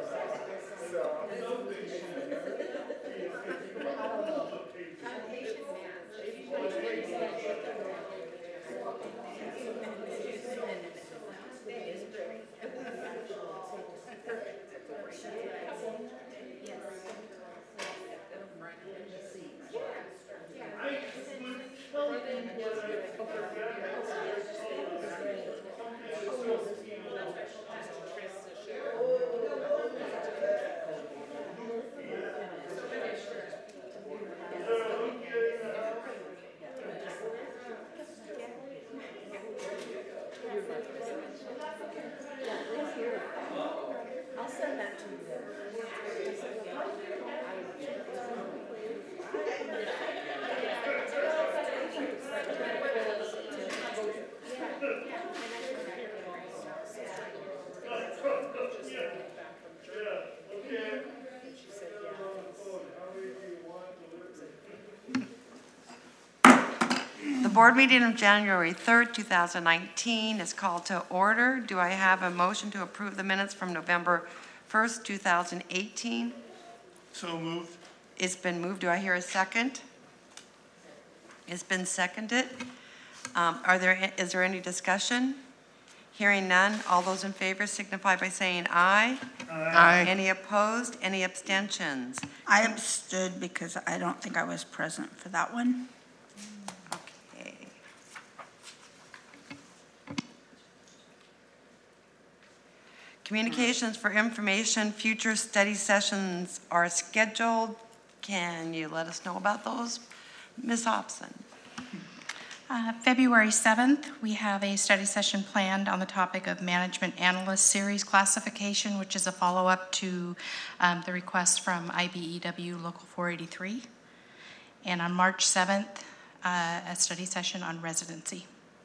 The board meeting of January 3rd, 2019 is called to order. Do I have a motion to approve the minutes from November 1st, 2018? So moved. It's been moved. Do I hear a second? It's been seconded. Is there any discussion? Hearing none, all those in favor signify by saying aye. Aye. Any opposed? Any abstentions? I abstood because I don't think I was present for that one. Okay. Communications for information, future study sessions are scheduled. Can you let us know about those? Ms. Hobson. February 7th, we have a study session planned on the topic of Management Analyst Series classification, which is a follow-up to the request from IBEW Local 483. And on March 7th, a study session on residency.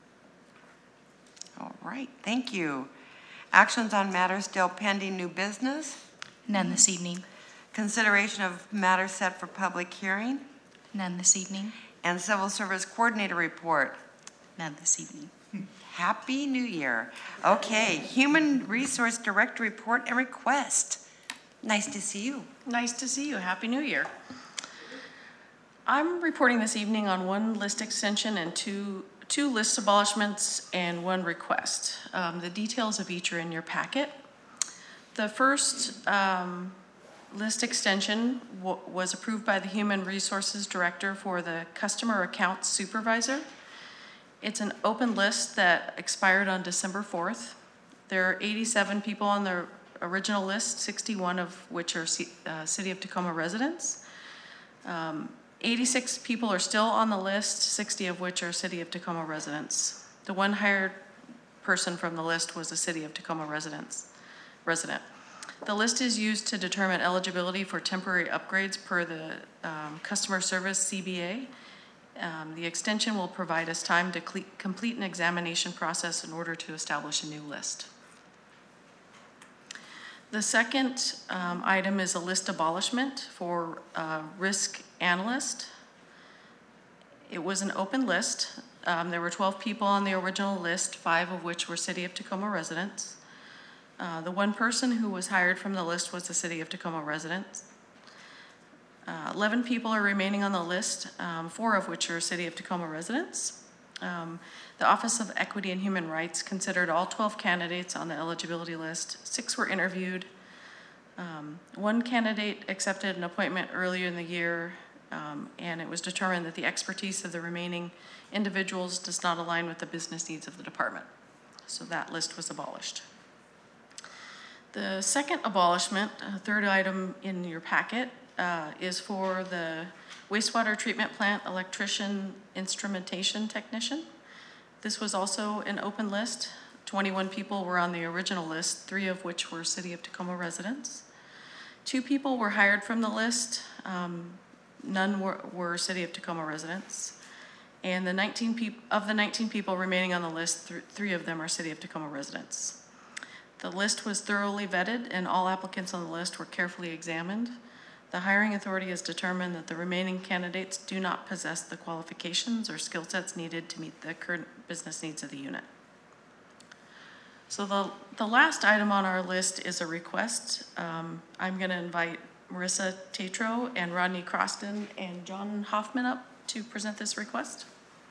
All right, thank you. Actions on matters still pending new business. None this evening. Consideration of matters set for public hearing. None this evening. And Civil Service Coordinator report. None this evening. Happy New Year. Okay, Human Resource Director report and request. Nice to see you. Nice to see you. Happy New Year. I'm reporting this evening on one list extension and two list abolishments and one request. The details of each are in your packet. The first list extension was approved by the Human Resources Director for the Customer Accounts Supervisor. It's an open list that expired on December 4th. There are 87 people on the original list, 61 of which are City of Tacoma residents. 86 people are still on the list, 60 of which are City of Tacoma residents. The one hired person from the list was a City of Tacoma resident. The list is used to determine eligibility for temporary upgrades per the Customer Service CBA. The extension will provide us time to complete an examination process in order to establish a new list. The second item is a list abolishment for risk analyst. It was an open list. There were 12 people on the original list, 5 of which were City of Tacoma residents. The one person who was hired from the list was the City of Tacoma resident. 11 people are remaining on the list, 4 of which are City of Tacoma residents. The Office of Equity and Human Rights considered all 12 candidates on the eligibility list. 6 were interviewed. One candidate accepted an appointment earlier in the year, and it was determined that the expertise of the remaining individuals does not align with the business needs of the department. So that list was abolished. The second abolishment, third item in your packet, is for the wastewater treatment plant electrician instrumentation technician. This was also an open list. 21 people were on the original list, 3 of which were City of Tacoma residents. 2 people were hired from the list. None were City of Tacoma residents. And the 19 people remaining on the list, 3 of them are City of Tacoma residents. The list was thoroughly vetted and all applicants on the list were carefully examined. The hiring authority has determined that the remaining candidates do not possess the qualifications or skill sets needed to meet the current business needs of the unit. So the last item on our list is a request. I'm going to invite Marissa Tatro and Rodney Croston and John Hoffman up to present this request.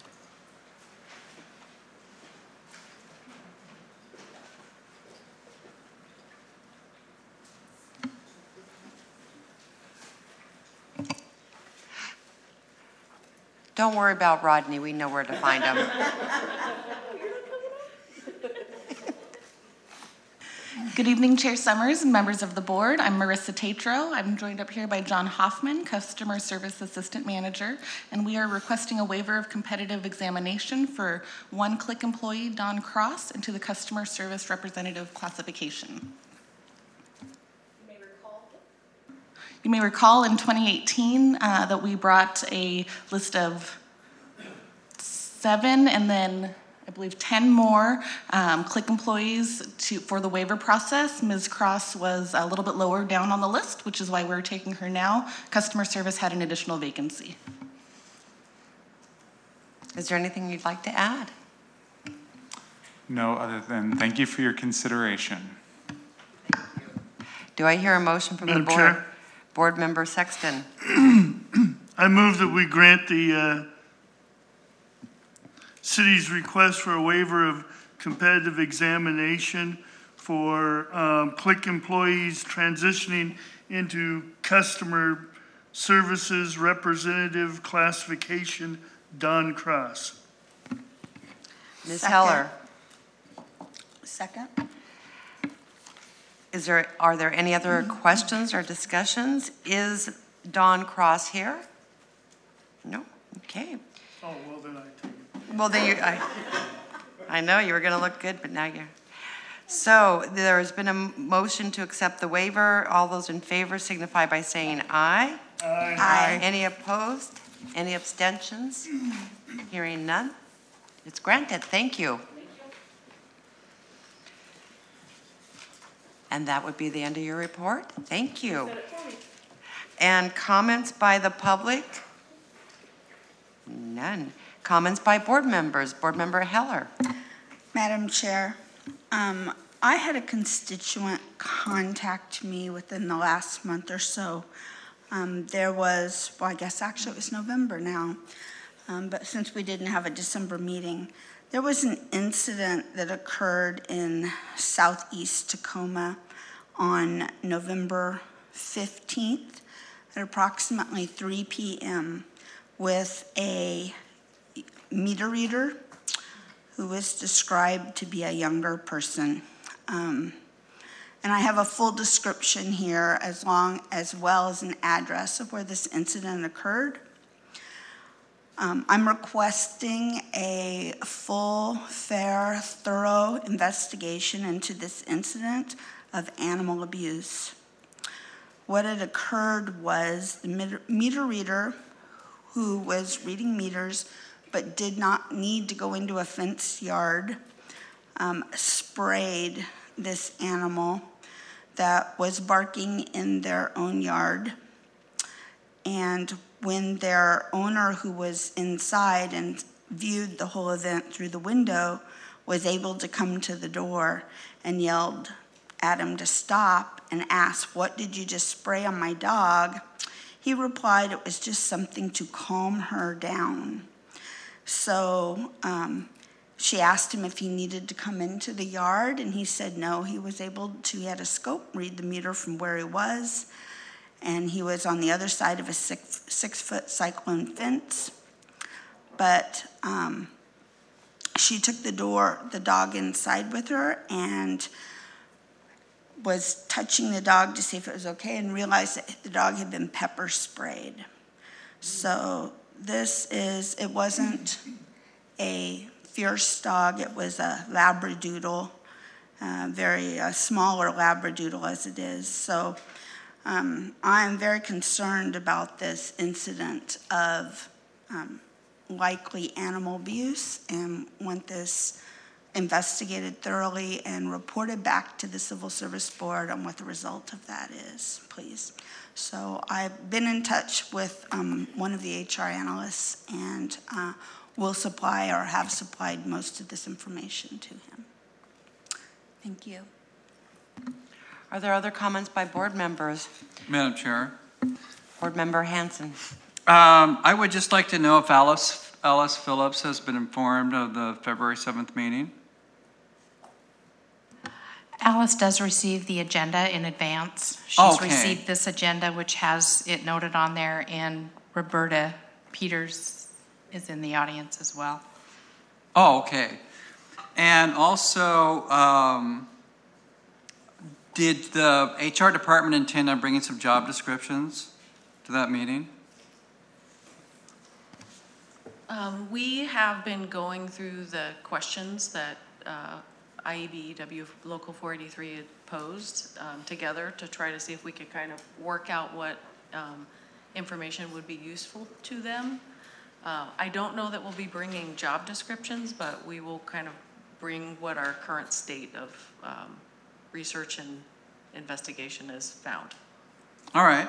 Don't worry about Rodney, we know where to find him. Good evening, Chair Summers and members of the board. I'm Marissa Tatro. I'm joined up here by John Hoffman, Customer Service Assistant Manager, and we are requesting a waiver of competitive examination for one-click employee Don Cross into the Customer Service Representative classification. You may recall in 2018 that we brought a list of 7 and then I believe 10 more click employees for the waiver process. Ms. Cross was a little bit lower down on the list, which is why we're taking her now. Customer service had an additional vacancy. Is there anything you'd like to add? No, other than thank you for your consideration. Do I hear a motion from the Madam board? Chair? Board Member Sexton. I move that we grant the city's request for a waiver of competitive examination for click employees transitioning into customer services representative classification, Don Cross. Ms. Second. Heller. Second? Are there any other questions or discussions? Is Don Cross here? No? Okay. Oh, well, then I take it. Well, then I know you were going to look good, but now you're. So there has been a motion to accept the waiver. All those in favor signify by saying aye. Aye. Any opposed? Any abstentions? Hearing none. It's granted. Thank you. And that would be the end of your report. Thank you. And comments by the public? None. Comments by board members? Board Member Heller. Madam Chair, I had a constituent contact me within the last month or so. There was, well, I guess actually it was November now, but since we didn't have a December meeting, there was an incident that occurred in southeast Tacoma on November 15th at approximately 3 p.m. with a meter reader who was described to be a younger person. And I have a full description here as well as an address of where this incident occurred. I'm requesting a full, fair, thorough investigation into this incident of animal abuse. What had occurred was the meter reader who was reading meters but did not need to go into a fenced yard, sprayed this animal that was barking in their own yard. And when their owner, who was inside and viewed the whole event through the window, was able to come to the door and yelled at him to stop and asked, "What did you just spray on my dog?" He replied it was just something to calm her down. So she asked him if he needed to come into the yard, and he said no. He was able to, he had a scope, read the meter from where he was, and he was on the other side of a six-foot cyclone fence. But she took the dog inside with her and was touching the dog to see if it was okay and realized that the dog had been pepper sprayed. So it wasn't a fierce dog, it was a Labradoodle, very smaller Labradoodle as it is. So I'm very concerned about this incident of likely animal abuse and want this investigated thoroughly and reported back to the Civil Service Board on what the result of that is, please. So I've been in touch with one of the HR analysts and will supply or have supplied most of this information to him. Thank you. Are there other comments by board members? Madam Chair, Board Member Hanson. I would just like to know if Alice Phillips has been informed of the February 7th meeting. Alice does receive the agenda in advance. Okay. She's received this agenda, which has it noted on there, and Roberta Peters is in the audience as well. Oh, okay. And also, did the HR department intend on bringing some job descriptions to that meeting? We have been going through the questions that IEBEW Local 483 had posed together to try to see if we could kind of work out what information would be useful to them. I don't know that we'll be bringing job descriptions, but we will kind of bring what our current state of research and investigation has found. All right.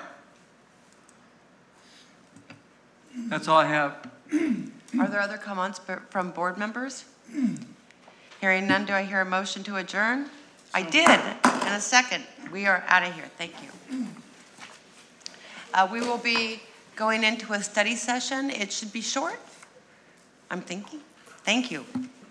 That's all I have. Are there other comments from board members? Hearing none, do I hear a motion to adjourn? I did, in a second. We are out of here. Thank you. We will be going into a study session. It should be short, I'm thinking. Thank you.